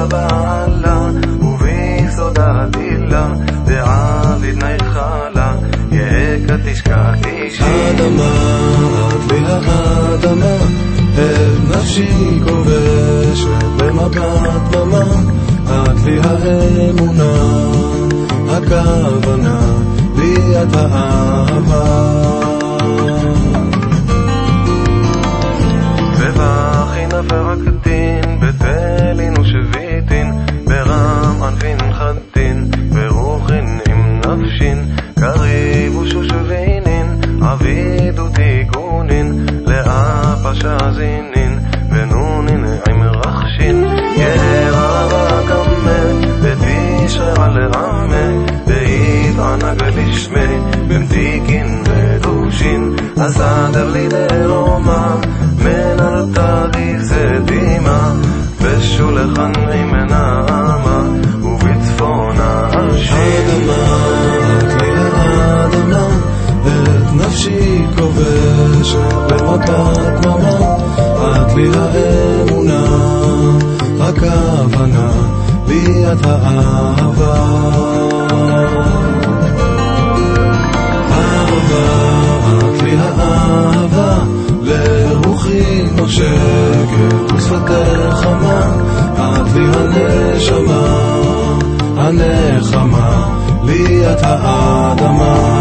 בעלה וביסודה דילה דעביד נחלה יקה תשקעתי האדמה, את לי האדמה, את נפשי כובשת במבט דממה, את לי האמונה, הכוונה, לי את האהבה. ובכי נפרקתין, בתלין ושביתין, ברם ענפין חדין, ברוחין עם נפשין, קריב ושושבינין, עביד ותיקונין, לאפה שזינין, ונונין עם רחשין, יהרה וקמה, ותשרה לעמה, דאית ענג לשמי, במתיקין ודושין, הסדר לי דרומה, מנלתה דיסדימה, ושולחן עם נעמה, ובצפונה השין. האדמה, את לי האדמה, את נפשי כובשת במבט דממה, את לי האמונה, הכוונה, לי את האהבה. את לי האהבה, לרוחי נושקת ושפתך חמה, את לי הנשמה, הנחמה, לי את האדמה.